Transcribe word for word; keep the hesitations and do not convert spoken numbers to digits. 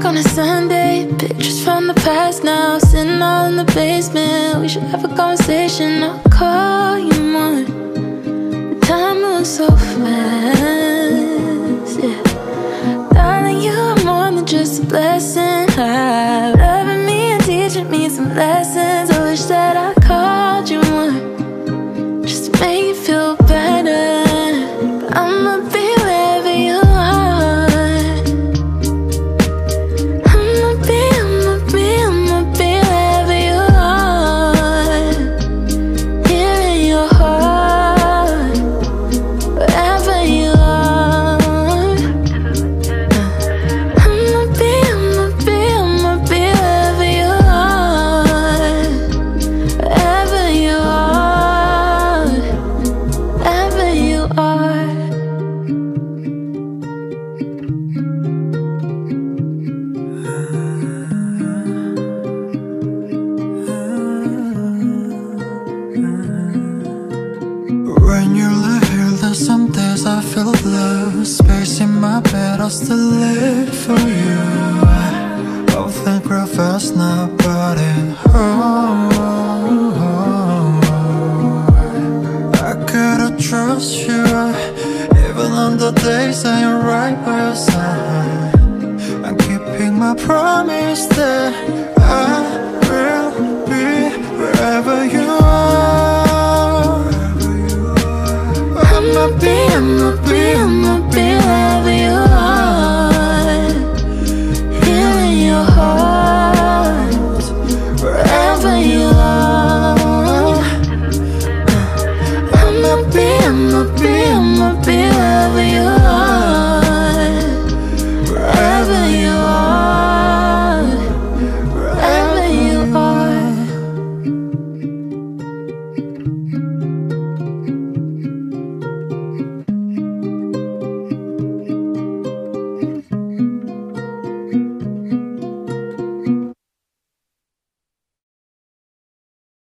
on a Sunday, pictures from the past now, sitting all in the basement. We should have a conversation, I'll call you more. The time moves so fast, yeah. Darling, you are more than just a blessing. I'm loving me and teaching me some lessons. I wish that I called you more, just to make you feel better. But I'ma be wherever you are. I'ma be, I'ma be, I'ma be wherever you are. Here in your heart, wherever you are. I'ma be, I'ma be, I'ma be wherever you are. Wherever you are, wherever you are. When you lie here, there's some days I feel blue. Space in my bed, I'll still live for you. I'll think real fast now about it. Oh, I gotta trust you, even on the days I ain't right by your side. I'm keeping my promise that I will be wherever you are. I'ma be, I'ma be, I'ma be wherever you are. Here in your heart, wherever you are. I'ma be, I'ma be,